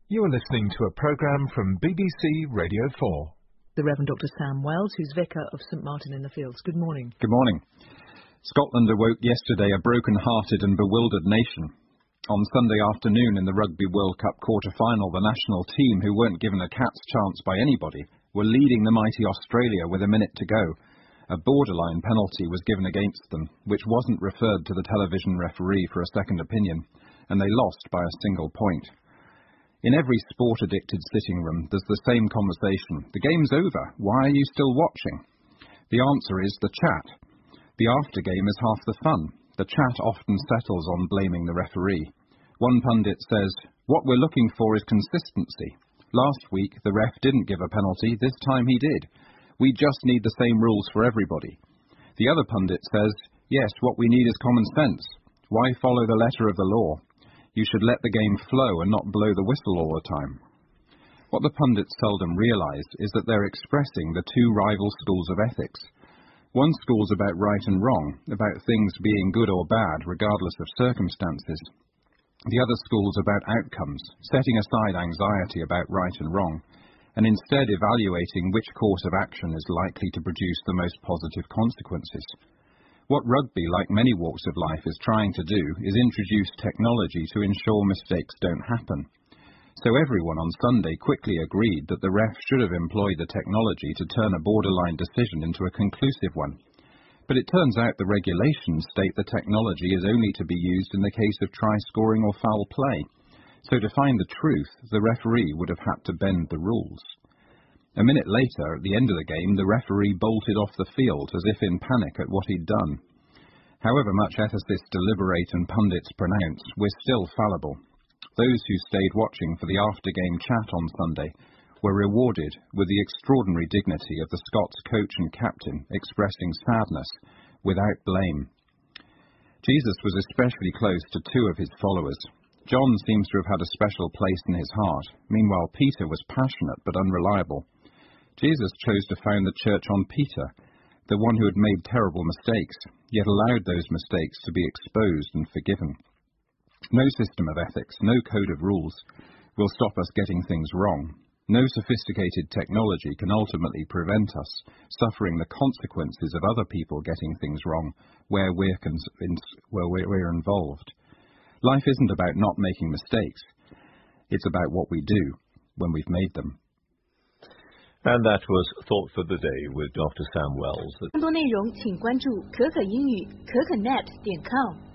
You are listening to a programme from BBC Radio 4. The Reverend Dr Sam Wells, who's Vicar of St Martin in the Fields. Good morning. Good morning. Scotland awoke yesterday a broken-hearted and bewildered nation. On Sunday afternoon in the Rugby World Cup quarter-final, the national team, who weren't given a cat's chance by anybody, were leading the mighty Australia with a minute to go. A borderline penalty was given against them, which wasn't referred to the television referee for a second opinion, and they lost by a single point. In every sport-addicted sitting room, there's the same conversation. The game's over. Why are you still watching? The answer is the chat. The after-game is half the fun. The chat often settles on blaming the referee. One pundit says, "What we're looking for is consistency. Last week, the ref didn't give a penalty. This time he did. We just need the same rules for everybody." The other pundit says, "Yes, what we need is common sense. Why follow the letter of the law? You should let the game flow and not blow the whistle all the time." What the pundits seldom realise is that they're expressing the two rival schools of ethics. One school's about right and wrong, about things being good or bad, regardless of circumstances. The other school's about outcomes, setting aside anxiety about right and wrong, and instead evaluating which course of action is likely to produce the most positive consequences. What rugby, like many walks of life, is trying to do is introduce technology to ensure mistakes don't happen. So everyone on Sunday quickly agreed that the ref should have employed the technology to turn a borderline decision into a conclusive one. But it turns out the regulations state the technology is only to be used in the case of try-scoring or foul play. So to find the truth, the referee would have had to bend the rules. A minute later, at the end of the game, the referee bolted off the field as if in panic at what he'd done. However much ethicists deliberate and pundits pronounce, we're still fallible. Those who stayed watching for the after-game chat on Sunday were rewarded with the extraordinary dignity of the Scots coach and captain expressing sadness without blame. Jesus was especially close to two of his followers. John seems to have had a special place in his heart. Meanwhile, Peter was passionate but unreliable. Jesus chose to found the church on Peter, the one who had made terrible mistakes, yet allowed those mistakes to be exposed and forgiven. No system of ethics, no code of rules, will stop us getting things wrong. No sophisticated technology can ultimately prevent us suffering the consequences of other people getting things wrong where we're involved. Life isn't about not making mistakes. It's about what we do when we've made them. And that was Thought for the Day with Dr Sam Wells. 更多内容请关注可可英语可可net.com。